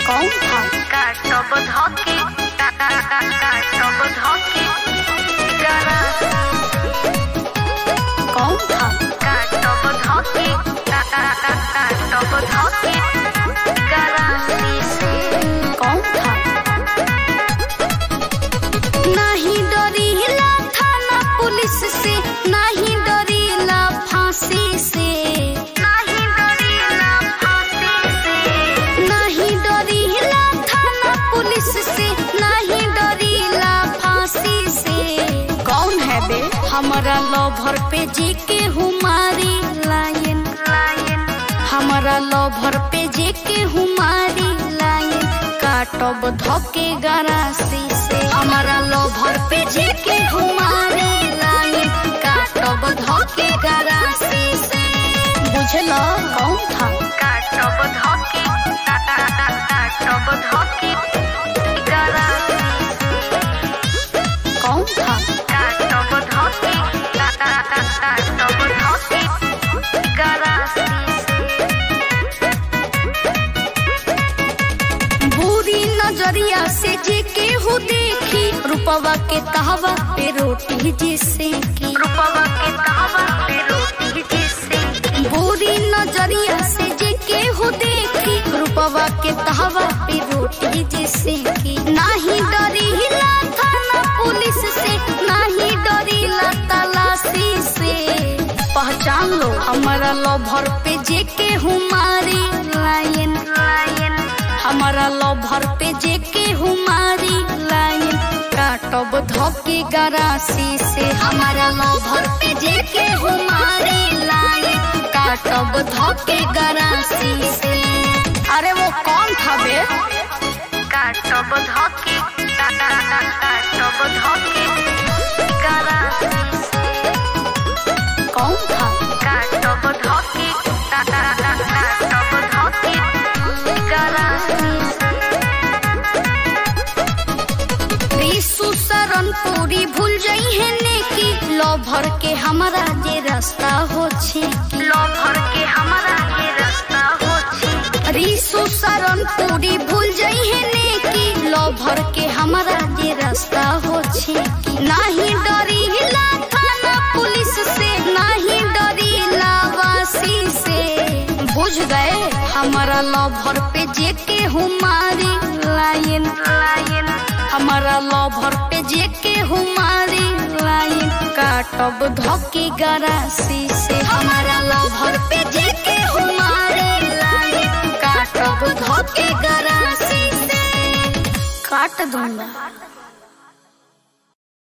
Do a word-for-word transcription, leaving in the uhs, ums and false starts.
कौन था काटब धके काटब धके गरा कौन था काटब धके काटब धके गरा से कौन था नहीं डरीला थाना पुलिस से नहीं डरीला फांसी से नहीं डरीला फांसी से नहीं डरीला थाना पुलिस से नहीं डरीला फांसी से कौन है बे हमारा लवर पे जे के हुमारी लाइन लाइन हमारा लवर पे जे के हुमारी लाइन काटब धके गरासी से हमारा लवर पे जे के हुमारी लाइन काटब धके गरासी से बुझलो कौन था काटब धके काटब धके गरा कौन था काटब धके काटब धके गरा बुरी नजरिया से जे के हो देखी रूपवा के कहवा पे रोटी जिसे की रूपवा के कहवा पे रोटी जिसे बुरी नजरिया से जे के हो देखी रूपवा के कहवा पे रोटी जिसे की नहीं डरीला थाना पुलिस से नहीं डरीला तलाशी से पहचान लो हमारा लवर पे जे के हुमारी लाइन लाइन हमारा लवर पे जे के हुमारी लाइन काटब धके गरासी से हमारा लवर पे जे के हुमारी लाइन काटब धके गरासी से अरे वो कौन था बे काटब धके काटब धके गरा कौन था काटब धके काटब धके गरा रिसु शरण पूरी भूल जाई है नेकी लवर के हमारा जे रास्ता हो छे लवर के हमारा ये रास्ता हो छी रिसु शरण पूरी भूल जाई है नेकी लवर के हमारा जे रास्ता हो छे नहीं डरीला थाना पुलिस से नहीं डरीला वासी से बुझ गए हमारा लवर पे जे के हुमारी लाइन लाइन हमारा लवर पे जे के हुमारी लाइन काटब धके गरासी से हमारा लवर पे जे के हुमारी लाइन काटब धके गरासी से काट दूंगा।